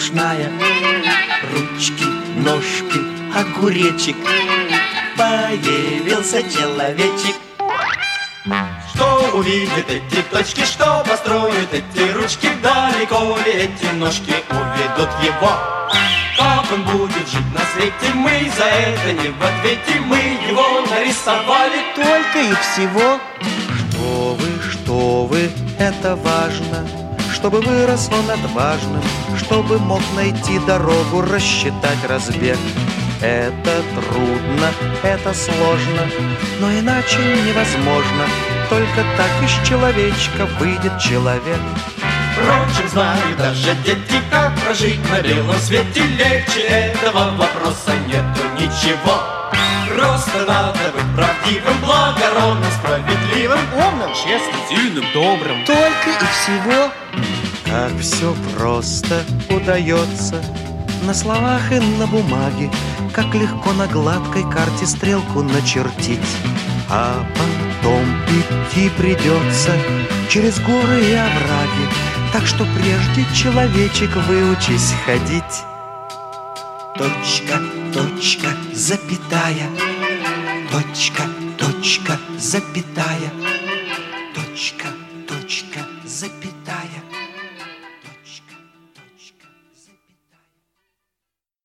сплошная. Ручки, ножки, огуречек, появился человечек. Что увидят эти точки, что построят эти ручки, далеко ли эти ножки уведут его? Как он будет жить на свете, мы за это не в ответе. Мы его нарисовали только и всего. Что вы, это важно, чтобы вырос он отважным, чтобы мог найти дорогу, рассчитать разбег. Это трудно, это сложно, но иначе невозможно. Только так из человечка выйдет человек. Впрочем, знают даже дети, как прожить на белом свете. Легче этого вопроса нету ничего. Просто надо быть правдивым, благородным, справедливым, умным, честным, сильным, добрым. Только и всего. Как все просто удается на словах и на бумаге, как легко на гладкой карте стрелку начертить. А потом идти придется через горы и овраги, так что прежде, человечек, выучись ходить. Точка, точка, запятая. Точка, точка, запятая. Точка, точка, запятая.